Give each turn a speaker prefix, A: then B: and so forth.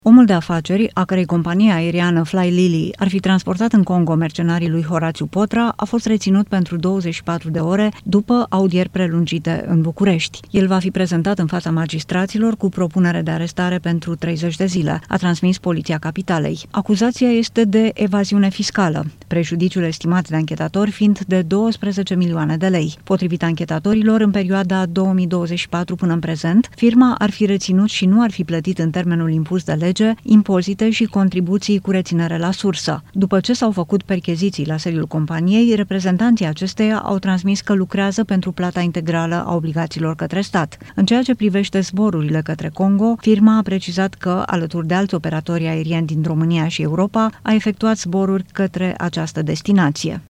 A: Omul de afaceri, a cărei companie aeriană Fly Lily ar fi transportat în Congo mercenarii lui Horațiu Potra, a fost reținut pentru 24 de ore după audieri prelungite în București. El va fi prezentat în fața magistraților cu propunere de arestare pentru 30 de zile, a transmis Poliția Capitalei. Acuzația este de evaziune fiscală, prejudiciul estimat de anchetatori fiind de 12 milioane de lei. Potrivit anchetatorilor, în perioada 2024 până în prezent, firma ar fi reținut și nu ar fi plătit în termenul impus de lege impozite și contribuții cu reținere la sursă. După ce s-au făcut percheziții la sediul companiei, reprezentanții acesteia au transmis că lucrează pentru plata integrală a obligațiilor către stat. În ceea ce privește zborurile către Congo, firma a precizat că, alături de alți operatori aerieni din România și Europa, a efectuat zboruri către această destinație.